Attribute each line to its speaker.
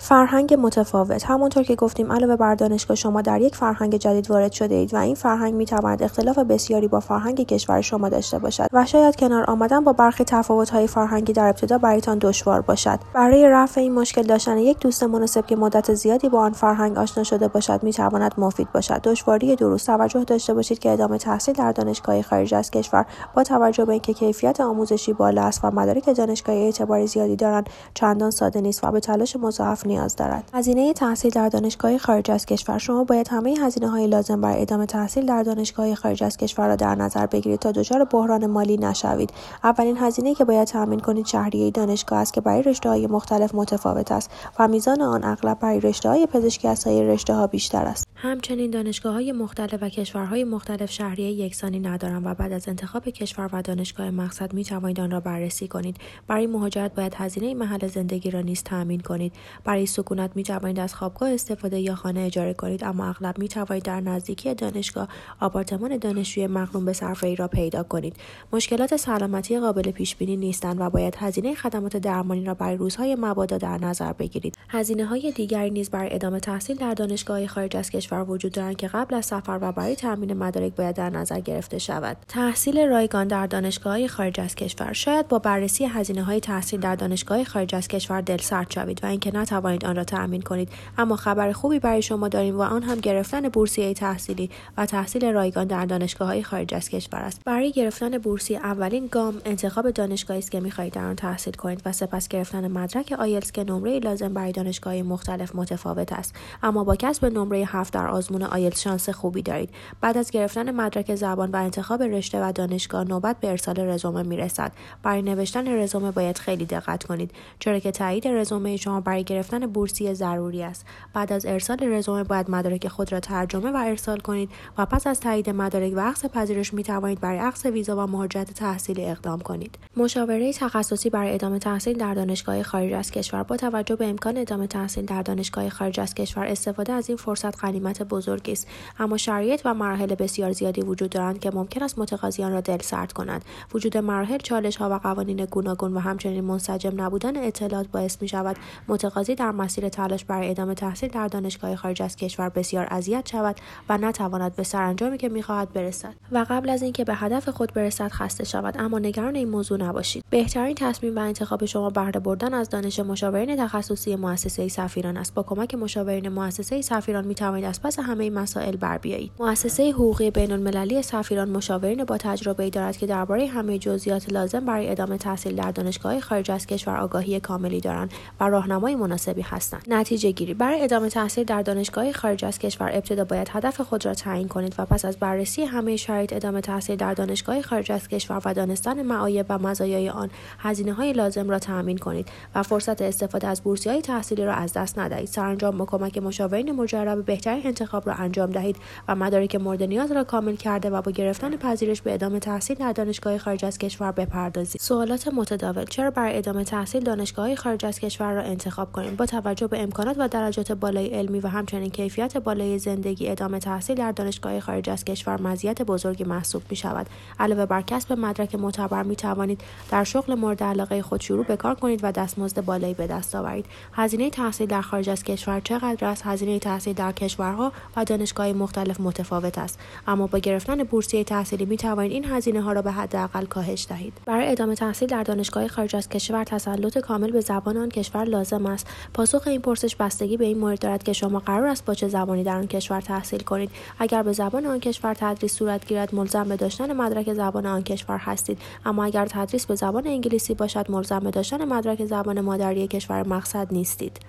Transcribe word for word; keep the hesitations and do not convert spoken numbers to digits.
Speaker 1: فرهنگ متفاوت. همونطور که گفتیم علاوه بر دانشگاه شما در یک فرهنگ جدید وارد شده اید و این فرهنگ میتواند اختلاف بسیاری با فرهنگ کشور شما داشته باشد و شاید کنار آمدن با برخی تفاوت‌های فرهنگی در ابتدا برایتان دشوار باشد. برای رفع این مشکل داشتن یک دوست مناسب که مدت زیادی با آن فرهنگ آشنا شده باشد میتواند مفید باشد. دشواری دروس: توجه داشته باشید که ادامه تحصیل در دانشگاه خارج از کشور با توجه به اینکه کیفیت آموزشی بالا است و مدارک دانشگاهی اعتبار زیادی دارند چندان ساده نیست و به تلاش مضاعف نیاز دارد. هزینه تحصیل در دانشگاه خارج از کشور: شما باید همه هزینه‌های لازم برای ادامه تحصیل در دانشگاه خارج از کشور را در نظر بگیرید تا دچار بحران مالی نشوید. اولین هزینه‌ای که باید تأمین کنید شهریه دانشگاه است که برای رشته‌های مختلف متفاوت است و میزان آن اغلب برای رشته‌های پزشکی از سایر رشته‌ها بیشتر است. همچنین دانشگاه‌های مختلف و کشورهای مختلف شهریه یکسانی ندارند و بعد از انتخاب کشور و دانشگاه مقصد می‌توانید آن را بررسی کنید. برای مهاجرت باید هزینه محل زندگی را نیز تأمین کنید. برای سکونت می‌توانید از خوابگاه استفاده یا خانه اجاره کنید، اما اغلب می‌توانید در نزدیکی دانشگاه آپارتمان دانشجوی مقرون به صرفه‌ای را پیدا کنید. مشکلات سلامتی قابل پیش‌بینی نیستند و باید هزینه خدمات درمانی را برای روزهای مبادا در نظر بگیرید. هزینه‌های دیگری نیز برای ادامه تحصیل در دانشگاه خارج از کشور وجود دارند که قبل از سفر و برای تامین مدارک باید در نظر گرفته شود. تحصیل رایگان در دانشگاه خارج از کشور: شاید با بررسی هزینه‌های تحصیل در دانشگاه خارج از کشور دلسرد شوید و اینکه نتوانید آن را تأمین کنید، اما خبر خوبی برای شما داریم و آن هم گرفتن بورسیه تحصیلی و تحصیل رایگان در دانشگاه‌های خارج از کشور است. برای گرفتن بورسیه اولین گام انتخاب دانشگاهی است که می‌خواهید در آن تحصیل کنید و سپس گرفتن مدرک آیلتس که نمره لازم برای دانشگاه‌های مختلف متفاوت است، اما با کسب نمره هفت در آزمون آیلتس شانس خوبی دارید. بعد از گرفتن مدرک زبان و انتخاب رشته و دانشگاه نوبت به ارسال رزومه میرسد. برای نوشتن رزومه باید خیلی دقت کنید چرا که تایید رزومه شما برای گرفتن بورسیه ضروری است. بعد از ارسال رزومه باید مدارک خود را ترجمه و ارسال کنید و پس از تایید مدارک و اخذ پذیرش می توانید برای اخذ ویزا و مهاجرت تحصیلی اقدام کنید. مشاوره تخصصی برای ادامه تحصیل در دانشگاه خارج از کشور: با توجه به امکان ادامه تحصیل در دانشگاه خارج از کشور استفاده از این فرصت غنیمت بزرگی است، اما شرایط و مراحل بسیار زیادی وجود دارند که ممکن است متقاضیان را دلسرد کنند. وجود مراحل، چالش‌ها و قوانین گوناگون و همچنین منسجم نبودن اطلاعات باعث می‌شود متقاضی در مسیر تلاش برای ادامه تحصیل در دانشگاه خارج از کشور بسیار اذیت شود و نتواند به سرانجامی که می‌خواهد برسد و قبل از اینکه به هدف خود برسد خسته شود. اما نگران این موضوع نباشید. بهترین تصمیم و انتخاب شما بهره بردن از دانش مشاورین تخصصی مؤسسه سفیران است. با کمک مشاورین مؤسسه سفیران می‌توانید از پس همه مسائل بر بیایید. مؤسسه حقوقی بین‌المللی سفیران مشاورین با تجربه‌ای دارد که درباره همه جزئیات لازم برای ادامه تحصیل در دانشگاه خارج از کشور آگاهی کاملی دارند و راهنمای مناسبی هستند. نتیجه گیری: برای ادامه تحصیل در دانشگاه خارج از کشور ابتدا باید هدف خود را تعیین کنید و پس از بررسی همه شرایط ادامه تحصیل در دانشگاه خارج از کشور و دانستن معایب و مزایای آن، هزینه‌های لازم را تأمین کنید و فرصت استفاده از بورسیه‌های تحصیلی را از دست ندهید. سرانجام با کمک مشاورین مجرب بهترین انتخاب را انجام دهید و مدارک مورد نیاز را کامل کرده و با گرفتن پذیرش به ادامه تحصیل در دانشگاه خارج از کشور بپردازید. سوالات متداول: چرا برای ادامه تحصیل دانشگاه خارج از کشور را انتخاب کنید؟ با توجه به امکانات و درجات بالای علمی و همچنین کیفیت بالای زندگی، ادامه تحصیل در دانشگاه خارج از کشور مزیت بزرگی محسوب می شود. علاوه بر کسب مدرک معتبر می توانید در شغل مورد علاقه خود شروع به کار کنید و دستمزد بالایی به دست آورید. هزینه تحصیل در خارج از کشور چقدر است؟ هزینه تحصیل در کشورها و دانشگاه مختلف متفاوت است، اما با گرفتن بورسیه تحصیلی می توانید این هزینه ها را به حداقل کاهش دهید. برای ادامه تحصیل در دانشگاه خارج از کشور تسلط کامل به زبان آن کشور لازم است. پاسخ این پرسش بستگی به این مورد دارد که شما قرار است با چه زبانی در آن کشور تحصیل کنید. اگر به زبان آن کشور تدریس صورت گیرد ملزم به داشتن مدرک زبان آن کشور هستید، اما اگر تدریس به زبان انگلیسی باشد ملزم به داشتن مدرک زبان مادری کشور مقصد نیستید.